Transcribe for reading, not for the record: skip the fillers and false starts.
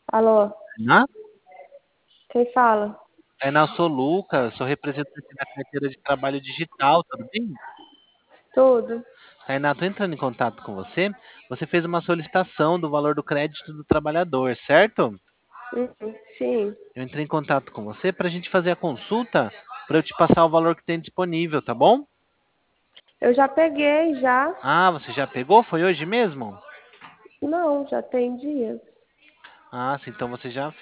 Alô, Tainá? quem fala? Tainá, eu sou o Lucas, sou representante da carteira de trabalho digital, tudo bem? Tudo? Tainá, estou entrando em contato com você. Você fez uma solicitação do valor do crédito do trabalhador, certo? Sim, Eu entrei em contato com você para a gente fazer a consulta, para eu te passar o valor que tem disponível, tá bom? eu já peguei, já. Ah, você já pegou? Foi hoje mesmo? Não, já tem dias. Ah, sim, então você já